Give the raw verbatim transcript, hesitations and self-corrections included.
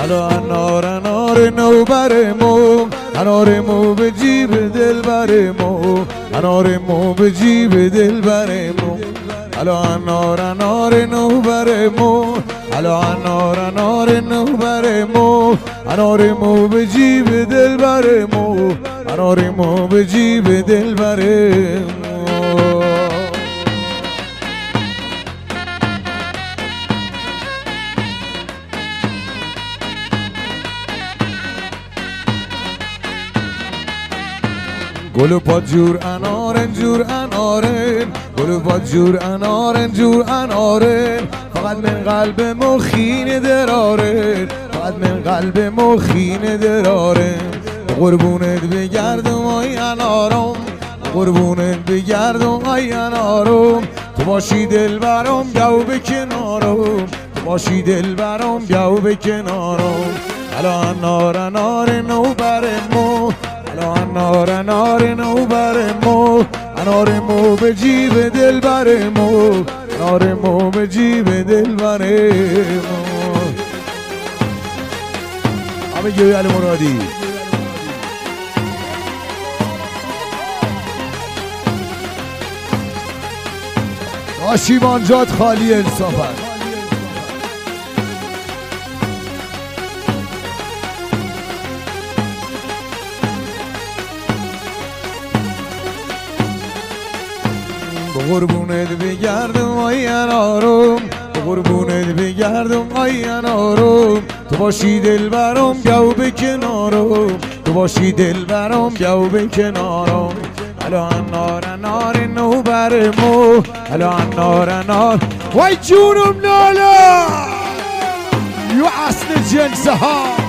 الو انار انار نوبر مو، انار مو به جیب دلبر مو، انار مو به جیب دلبر مو. الو انار انار نوبر مو، الو انار انار نوبر مو، انار مو به جیب دلبر مو، انار مو به جیب دلبر مو. گل پا جور انارن جور انارن، گل پا جور انارن جور انارن، فقط من قلب مخین درارن، فقط من قلب مخین درارن. قربونت بگردم آی انارم، قربونت بگردم آی انارم، تو باشی دل برام بیاو به کنارم، تو باشی دل برام بیاو به کنارم. الو انار انار نوبر مو، الو انار انار نوبر مو، انار مو به جیب دلبر مو، انار مو به جیب دلبر مو. همه گوی علی مرادی. آشیمان جات خالی انصافت. قربونت بگردم آی انارم، قربونت بگردم آی انارم، تو باشی دل برام بیاو به کنارم، تو باشی دل برام بیاو به کنارم. الو انار انار نوبر مو، الو انار انار وای جونم نالا یو اصل جنس ها.